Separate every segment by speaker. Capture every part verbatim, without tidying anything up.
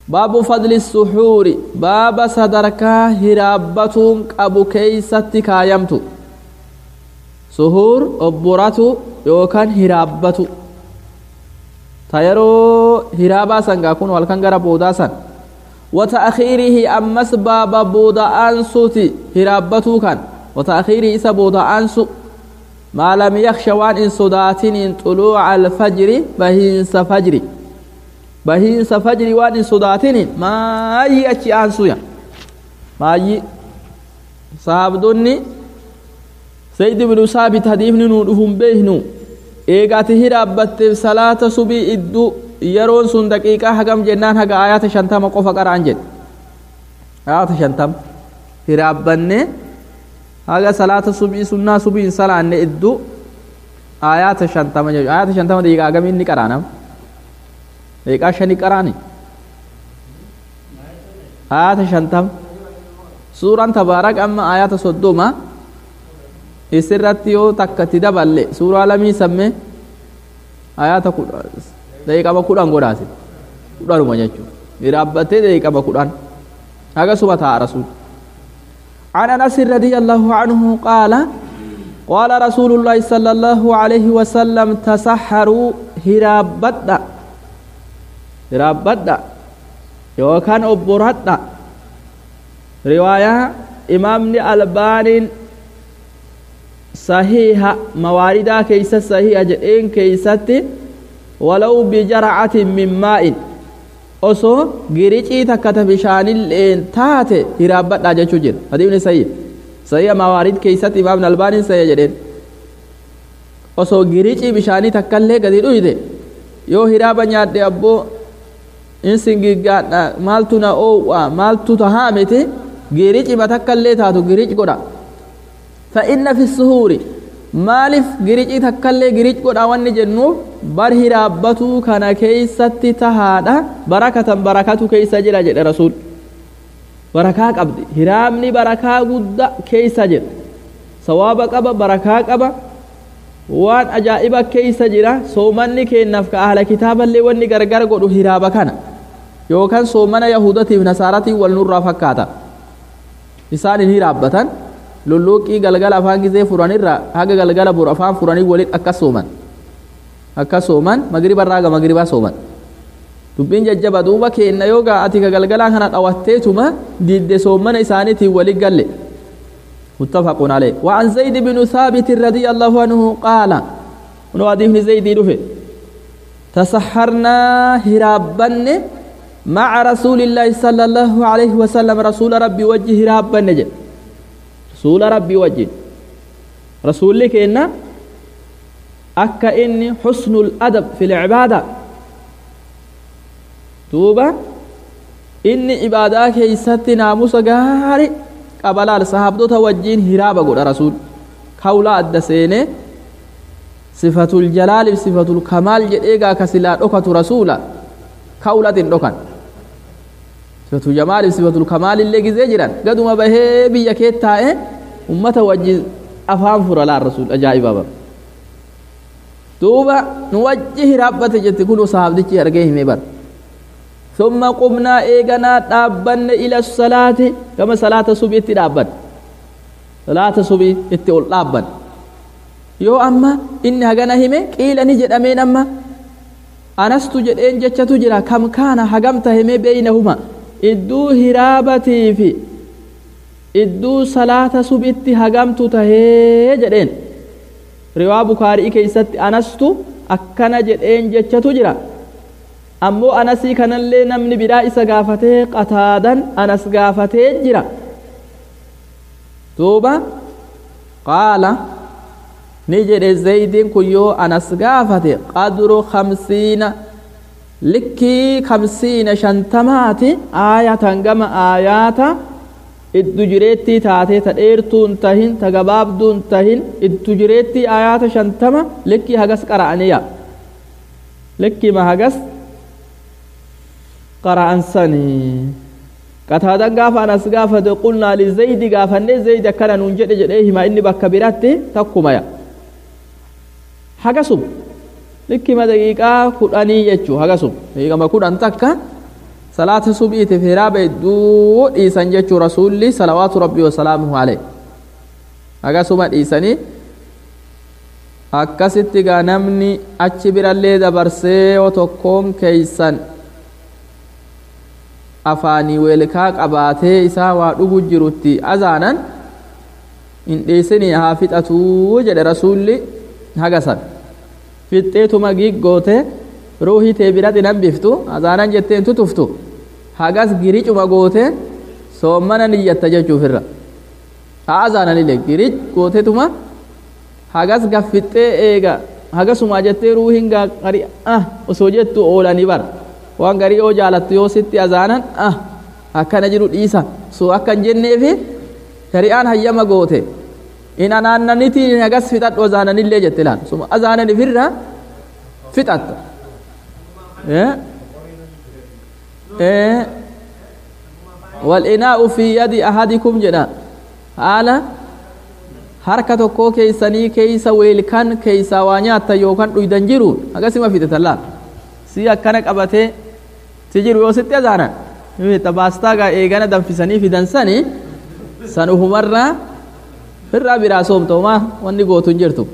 Speaker 1: باب فضل السحور باب صدركا هرابتون أبو كيستي كايمتو سحور أبوراتو يوكان هرابتو تيرو هرابا سنغاكون والكان غرا بوداسان وتأخيره أمس باب بودا أنسوتي هرابتو كان وتأخيره إسا بودا أنسو ما لم يخشوان إن صداتين إن طلوع الفجر بهنس فجري بهنس فجري وان إن صداتين ما يأتي أنسو يا ما ي صحاب دوني سيد بن ثابت حديث نورهم بيهنو إيغاتي هرابت صلاة صبي إدو يرون سن دقيقة حقم جنان حق آيات شنتم قفا قرآن جن آيات شنتم هرابني haga salata subii sunna subii salaanne iddu ayata shantama jechu ayata shantama diiqa agamin ni qaranam diiqa shani qarani ayata shantam suuraan tabaarak amma ayata soddoma isirratti yoo takkati daballe suuraa lamii samme ayata diiqa ba kudhan godhaase kudhanuma jechu irabbatte diiqa ba kudhan haga subata rasul عن أنس رضي الله عنه قال قال رسول الله صلى الله عليه وسلم تسحروا هرابدا هرابدا يوكان أبوردا رواية إمام الألباني صحيحة مواردا كيس صحيحة جئين كيست ولو بجرعة من ماء osoo giriicii takkata bishaanilleen taate hiraabbadhaa jechuu jira hadiifni sayyi sayyi mawaarid keessatti imaam albaaniin sayya jedheen osoo giriicii bishaanii takkallee gadi dhuyde yoo hiraaba nyaadhe abboo in singiggaadha maaltu na oowwa maaltu tahaa miti giriicima takkallee taatu giriic godha fa inna fi suhuuri maalif giriicii takkallee giriic godha wanni jennuuf bar hiraabbatuu kana keeysatti tahaadha barakatan barakatu keeysa jira jedhe rasuul barakaa qabdi hiraabni barakaa gudda keeysa jira sawaaba qaba barakaa qaba waan ajaa'iba keeysa jira soomanni keennaaf ka ahla kitaaballee wanni gargar godhu hiraaba kana yookaan soomana yahudatiif nasaaratii wal nurraa fakkaata isaan hin hiraabbatan lulluuqii galgala afaan gisee furanirra haga galgala bor afaan furanii walit akka sooman akka sooman magriba raaga magriba sooman dubbiin jajjaba duuba keenna yooga ati ka galgalaan kana dhawatteetuma didde soomana isaaniitiin wali galle muttafaqun alayh wa an zayd bin thabit radiyallahu anhu qaala no hadithni zaydi dhufe tasahharna hirabbanne ma'a rasulillahi sallallahu alayhi wa sallam rasul rabbi wajhi hirabbanne je rasul rabbi wajhi rasulli keenna akka inni husnul adab fil ibaada duuba inni ibaadaa keeysatti naamusa gaari qabalaal sahabdota wajjiin hiraaba godha rasuul kawla adda seene sifatul jalaaliif sifatul kamaal jedhee gaa ka silaa dhokatu rasuula kawlatin dhokan sifatul jamaaliif sifatul kamaal illee gizee jiran gaduma bahee biyya kee taa'e ummata wajjiin afaan fura laan rasuul ajaa'ibaa دوبا نوجه ربته جت كل صحابتي أرجعه مبر ثم قمنا إيجنا دابن إلى الصلاة كما صلاة الصبح تدابن صلاة الصبح تقول دابن يو أما إن هجنا هم كيل نجد أمين أما أنا استوجد إن جت تجرا كم كان هجمت هم بينهما إدو هرابتي في إدو صلاة الصبح هجمت تهجدين riwaa bukaarii keessatti anastu akkana jedheen jechatu jira ammoo anasii kanallee namni biraa isa gaafatee qataadan anas gaafatee jira duuba qaala ni jedhe zaydiin kun yoo anas gaafate qadru khamsiina likkii khamsiina shantamaati aayatan gama aayaata iddu jireettii taatee ta dheertuun tahin ta gabaabduun tahin iddu jireettii aayaata shantama likkii hagas qara'aniya likkii ma hagas qara'an sanii qataadan gaafa anas gaafate qulnaa li zaydi gaafanne zaydi akkana nuun jedhe jedhee hima inni bakka biratti takkumaya hagasum likkii ma daqiiqaa kudhanii jechuu hagasum daqiiqama kudhan takka salaata subhiitiif hiraaba hedduu dhiisan jechuu rasuulli salawaatu rabbii wasalaamuhu alayhi akkasuma dhiisanii akkasitti gaa namni achi birallee dabarsee yoo tokkoon keeysan afaanii weelkaa qabaatee isaa waa dhugu jirutti azaanan hin dhiisinii haa fixatuu jedhe rasuulli hagasan fixxeetuma giiggoote ruuhii tee biratti nan biftu azaanan jetteen tutuftu hagas giricuma goote soommana niyyatta jechuufirra haa azaananillee giric gootetuma hagas gaffixxee eega hagasuma jettee ruuhiin gaaqari ah osoo jettu oolanii bara waan garii yoo jaalattu yoo sitti azaanan ah akkana jiru dhiisa so akkan jenneefi shari'aan hayyama goote in anaannanitii hagas fixadhu azaananillee jette laan suma azaananifirra fixatta والإناء في يد أحدكم جنا على harka tokkoo keeysanii keeysa weelkan keeysa waa nyaatta yookaan dhuydan jiru akkasuma fixatalla si akkana qabatee si jiru yoo sitti azaanan ta baastaagaa eegana danfisanii fidansanii san ufumarraa irraa biraa soomtoomaa wanni gootu hin jirtu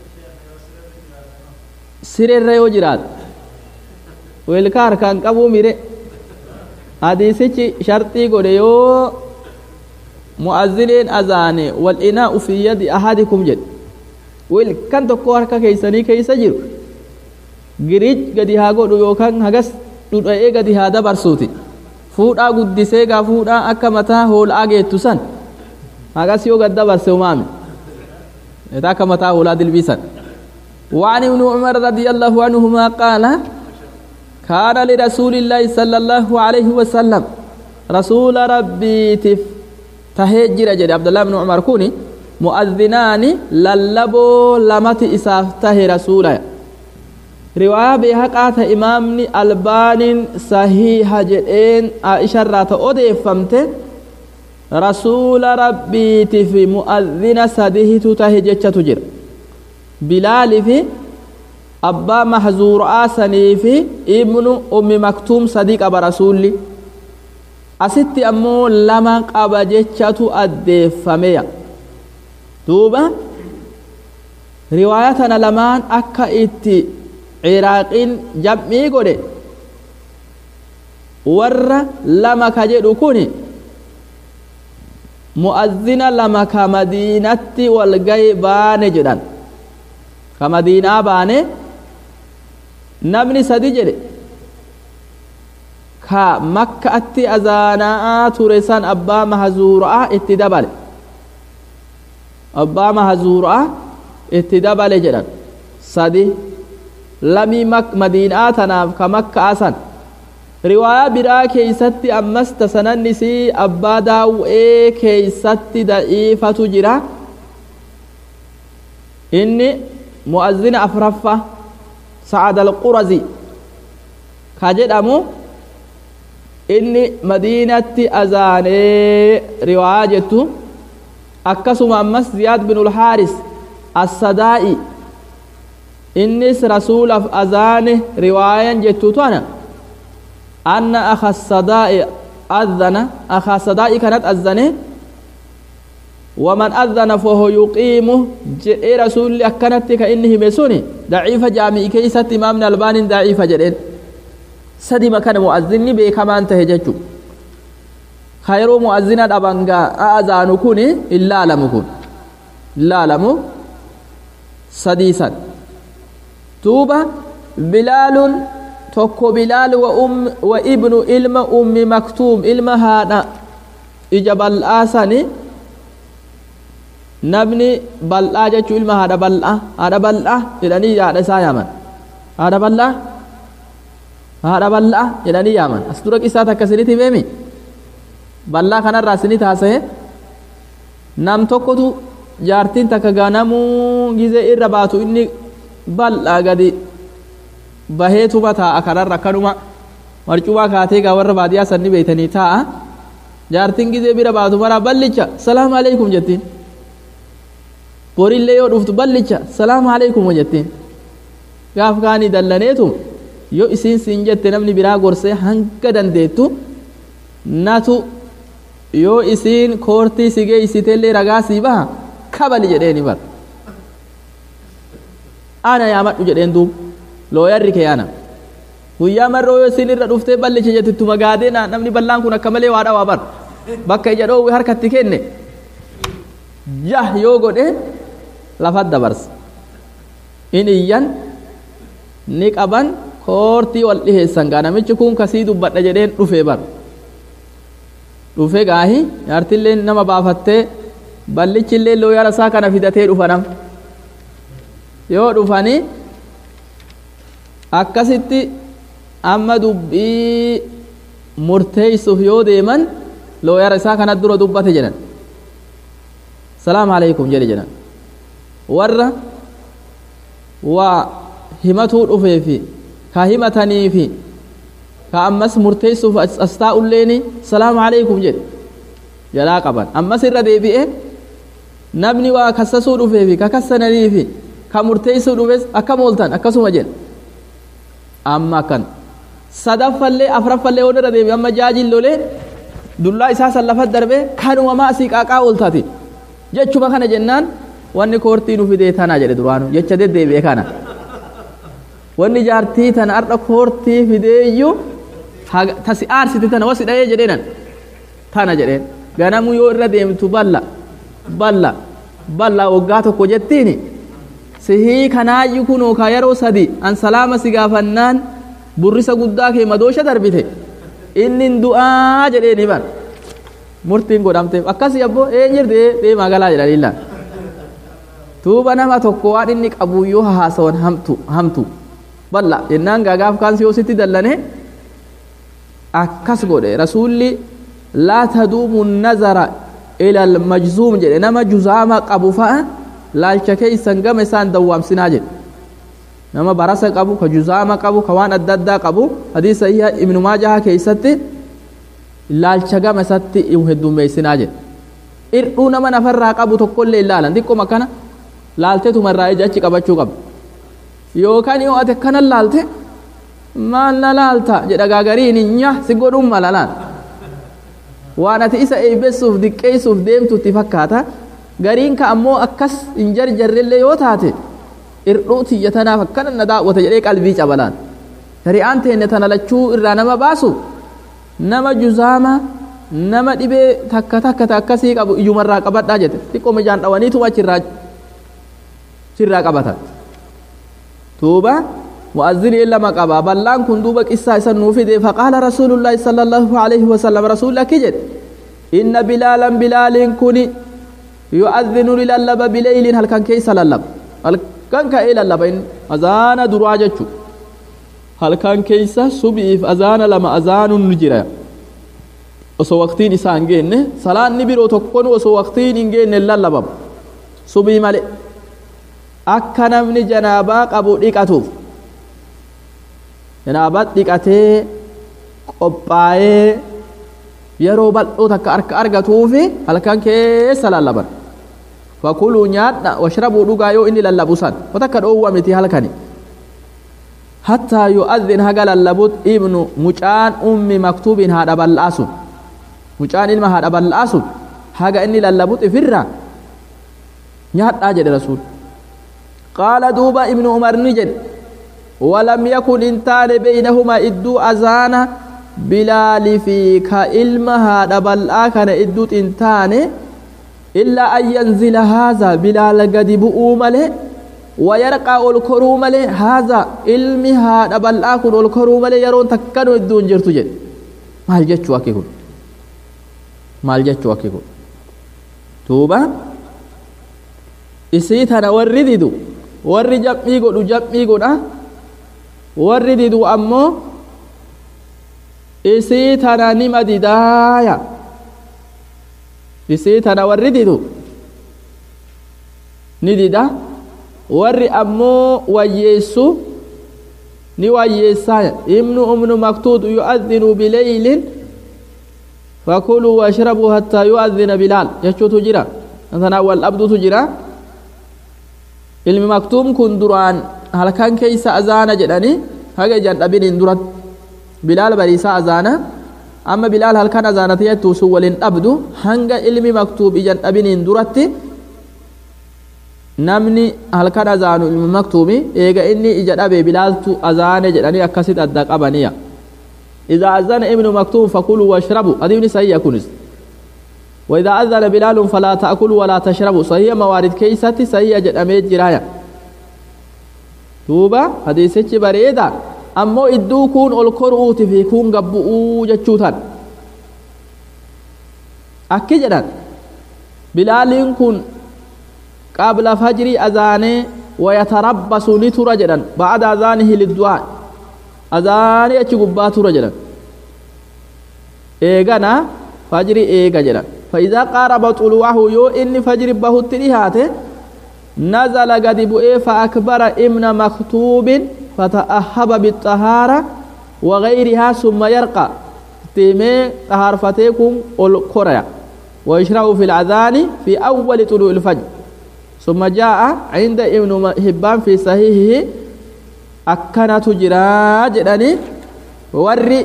Speaker 1: sireerra yoo jiraat weelkaa harkaan qabuu mire hadiisichi sharxii godhe yoo mu'azziniin azaane wal inaa'u fi yadi ahadikum jedhe weelkan tokko harka keeysanii keeysa jiru giriij gadi haa godhu yookaan hagas dhudha'ee gadi haa dabarsuuti fuudhaa guddisee gaa fuudhaa akka mataa hoolaa geettu san hagas yoo gad dabarse umaame etaa akka mataa hoolaa dilbiisan وعن ابن عمر رضي الله عنهما قال كان لرسول الله صلى الله عليه وسلم رسول ربي تف تهجر جد عبد الله بن عمر كوني مؤذنان للبو لمت إساف تهي رسولا رواية بحقات إمامني البان صحيح جدين عائشة رات أودي فمت رسول ربي تف مؤذن سده تهجج تجر بلال في أبا محزور آسني في ابن أم مكتوم صديق أبا رسولي أستي أمو لما قبا جيشاتو أدي فميا دوبا رواياتنا لمان أكا إتي عراقين جمعي قولي ور لما كجدو كوني مؤذن لما كمدينة والغيبان جدان كمدينة باني نبني سدي جدي كا مكة اتي أزانا تورسان أبا محزورا اتدبال أبا محزورا اتدبال جدن سدي لمي مك مدينة تناف كمكة أسان رواية برا كيستي أمست سنن نسي أبا داو اي كيستي دعيفة جرا إني مؤذن أفرفة سعد القرزي كاجد أمو إني مدينة أزاني رواجته أكسم أمس زياد بن الحارس الصدائي إنس رسول أزاني رواية جتوتانا أن أخا الصدائي أذن أخا الصدائي كانت أذنه ومن أذن فهو يقيمه جئ رسول أكنت كإنه مسوني ضعيف جامع كيسة إمامنا البان ضعيف جدين سدي مكان مؤذن بكمان تهججو خير مؤذن أبانغا أذان كوني إلا لم كون لا لم سديسا توبة بلال توكو بلال وأم وابن إلم أم مكتوم إلم هذا إجاب الآساني نبني بلّا جتشو إلما هذا بلّا هذا بلّا إلاني هذا سايمان هذا بلّا هذا بلّا إلاني يامان أستورك إساتا كسريتي بيمي بلّا كان الراسني تاسه نام توكتو جارتين تكغانمو جيزي إرباتو إني بلّا غدي بهيتو بتا أكرر ركنوما مرچوبا كاتيغا ورباديا سني بيتني تا جارتين جيزي برباتو مرا بلّيچا سلام عليكم جتين borillee yoo dhuftu ballicha salaamu alaykum jettiin gaaf kaanii dallaneetu yoo isiin siin jette namni biraa gorsee hanga dandeettu natu yoo isiin koortii si geessitellee ragaa sii baha kabali jedheeni bar ana yaamadhu jedheen duub looyarri kee ana guyyaa marroo yoo isiin irra dhuftee ballicha jettu magaadee namni ballaan kun akka malee waa dhawaa bar bakka ija dhoowwe harkatti kenne yah yoo godhe lafat dabarsa in iyyan ni qaban koortii wal dhiheessan gaa namichi kun kasii dubbadha jedheen dhufe bar dhufe gaahi yaartillee nama baafattee ballichillee looyara isaa kana fidatee dhufanam yoo dhufanii akkasitti amma dubbii murteessuuf yoo deeman looyara isaa kana dura dubbate jedhan salaamu alaykum jedhe jedhan warra waa himatuu dhufeefi ka himataniifi ka ammas murteessuuf as taa'ulleeni salaamu alaykum jedhe jalaa qaban ammas irra deebi'e namni waa kassasuu dhufeefi ka kassananiifi ka murteessuu dhufes akkam ooltan akkasuma jedhe amma akkan sadaffallee afraffallee ol irra deebi'e amma jaajin lolee dullaa isaa san lafat darbee kanuma maasii qaaqaa ooltati jechuma kana jennaan wanni koortii nu fidee tanaa jedhe duraanu jecha deddeebi'e kana wanni jaartii tana arda koortii fideeyyu tasi aarsiti tana wasi dhayee jedheenan tana jedheen ganamu yoo irra deemtu balla balla balla waggaa tokko jettiini sihii kanaayyu kunoo ka yeroo sadi an salaama si gaafannaan burrisa guddaa kee madoosha darbite innin du'aa jedheeni ban murtiin godhamteef akkasi abbo eenyirde deemaa galaa jedhan illaan tuuba nama tokko waan inni qabu yoo haasawan hamtu hamtu balla jennaan gaagaaf kaansi yoo sitti dallane akkas godhe rasuulli laa taduumu nazara ila almajzuum jedhe nama juzaama qabu fa'a laalcha keeysan gama isaan dawwaamsinaa jedhe nama barasa qabu ka juzaama qabu ka waan adda addaa qabu hadiisa sahiha ibnu maajaha keeysatti laalcha gama isatti heddummeeysinaa jedhe irdhuu nama nafarraa qabu tokkollee ilaalan xiqqoma kana laalteetuma irraa ija achi qabachuu qaba yookaan yoo ate kana laalte maal na laalta jedha gaagariin nya si godhun malalaan waan ati isa eeybessuuf diqqeessuuf deemtutti fakkaata gariin ka ammoo akkas hin jarjarrellee yoo taate irdhuu tiyya tanaaf akkana na daawwata jedhee qalbii cabalaan shari'aan teenne tana lachuu irraa nama baasu nama juzaama nama dhibee takka takka akkasii qabu iyyumarraa qabadhaa jette xiqqoo ijaan dhawaniituma achirraa sirraa qabatan tuuba mu'azzini lama qaba ballaan kun duuba qissaa isan nuu fide faqaala rasuulullaahi sallallahu alayhi wasallam rasuulli akki jedhe inna bilaalan bilaaliin kuni yu'adhinu lillaba bileylin halkan keeysa lallaba halkan ka'ee lallaba inni azaana duraa jechu halkan keeysa subiif azaana lama azaanuun ni jira osoo waqtiin isaa hin geenne salaanni biroo tokkon osoo waqtiin hin geenne lallabama subii malee akka namni janaabaa qabu dhiqatuuf janaabat dhiqatee qophaa'ee yeroo bal'oo takka harka argatuufi halkan keessa lallaban fakuluu nyaadha washrabuu dhugaa yoo inni lallabu san watakka dhoowwa miti halkani hattaa yu'adhin haga lallabut ibnu mucaan ummi maktuubin haadha bal'aa sun mucaan ilma haadha bal'aa sun haga inni lallabut ifirra nyaadhaa jedhe rasuul qaala duuba ibnu umar ni jedhe ولم يكن انتان بينهما إدو أزان بلال في كإلمها دبل آكن إدو انتان إلا أن ينزل هذا بلال قد بؤوم له ويرقى الكروم له هذا إلمها دبل آكن الكروم له يرون تكنوا إدو انجرتو جد ما الجتشو أكيكو ما الجتشو أكيكو توبا إسيتنا ورددو ورد جمعيقو دو جمعيقو ده warri didu ammoo isii tana nima didaaya isii tana warri didu ni dida warri ammoo wayyeessu ni wayyeessaaya ibnu umnu maktuud yu'adhinu bileylin fakuluu washrabuu hattaa yu'adhina bilaal jechuutu jira tanaa wal dhabdutu jira ilmi maktuum kun duraan halkan keeysa azaana jedhani haga jan dhabiniin durat bilaal bariisaa azaana amma bilaal halkan azaanati jettuu sun waliin dhabdu hanga ilmi maktuub ijan dhabiniin duratti namni halkan azaanu ilmi maktuumi eega inni ija dhabe bilaaltu azaane jedhanii akkasit adda qabaniya إذا أذن ابن مكتوم فكلوا واشربوا هذه من صحيح كنز وإذا أذن بلال فلا تأكلوا ولا تشربوا صحيح موارد كيستي صحيح جد أميد جرايا توبة هذه سيتش بريدة أمو إدو كون القرؤوت في كون قبؤو جتشوتان أكي جدان بلال كون قبل فجر أذانه ويتربص نتر جدان بعد أذانه للدعاء أذاني أشي قبات رجلا إيغانا فجر إيغا جلا فإذا قارب طلوعه يو إن فجر بهت لهاته نزل قد بؤي فأكبر ابن مكتوب فتأهب بالطهارة وغيرها ثم يرقى تيمي طهار فتيكم القرية ويشرع في الأذان في أول طلوع الفجر ثم جاء عند ابن حبان في صحيحه akkanatu jira jedhani warri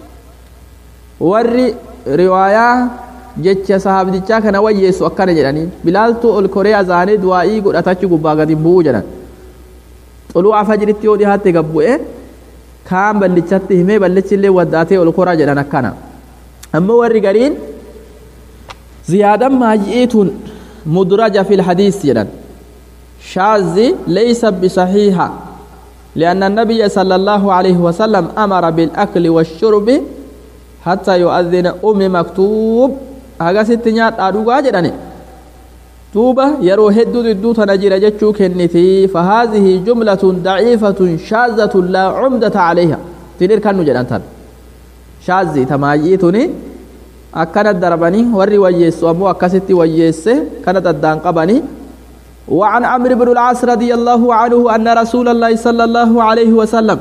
Speaker 1: warri riwaayaa jecha sahabdichaa kana wayyeessu akkana jedhani bilaaltu ol koree azaanee du'aa'ii godhatachi gubbaa gadi bu'uu jedhan xuluu'a fajritti yoo dhihaatte gabbu'e kaan ballichatti himee ballichillee waddaatee ol koraa jedhan akkana ammoo warri gariin ziyaadan maaji'iituun mudraja fil hadiis jedhan shaazzi laysa bisahiiha لأن النبي صلى الله عليه وسلم أمر بالأكل والشرب حتى يؤذن أم مكتوب هذا ستنيات أدوغا جداني توبة يرو هدو ددو تنجير جتشو كنتي فهذه جملة ضعيفة شاذة لا عمدة عليها تنير كانو جدانتان شاذي تماجيتني أكنت درباني وري ويس ومو أكست ويس كانت الدان قباني وعن عمرو بن العاص رضي الله عنه أن رسول الله صلى الله عليه وسلم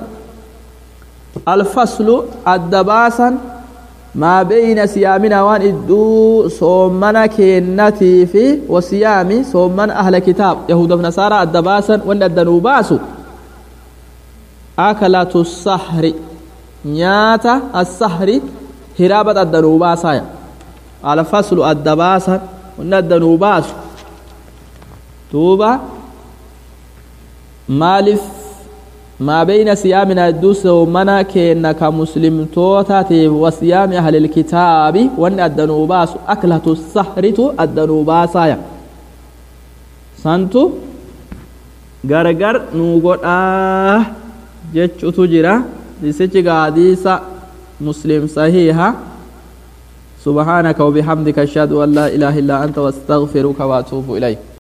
Speaker 1: الفصل الدباسا ما بين صيامنا وان ادو صومنا كنتي في وصيام صومن أهل كتاب يهود ونصارى الدباسا وان الدنوباس أكلة السحر نياتا السحر هرابة الدنوباسا الفصل الدباسا وان الدنوباس توبة مالف ما بين صيامنا الدوس ومنا كأنك مسلم توتاتي وصيام أهل الكتاب وأن الدنوباس أكلة السحر الدنوباس سانتو غرغر نوغو آه جتشو تجرى لسيتي قاديسة مسلم صحيحة سبحانك وبحمدك أشهد أن لا إله إلا أنت واستغفرك وأتوب إليك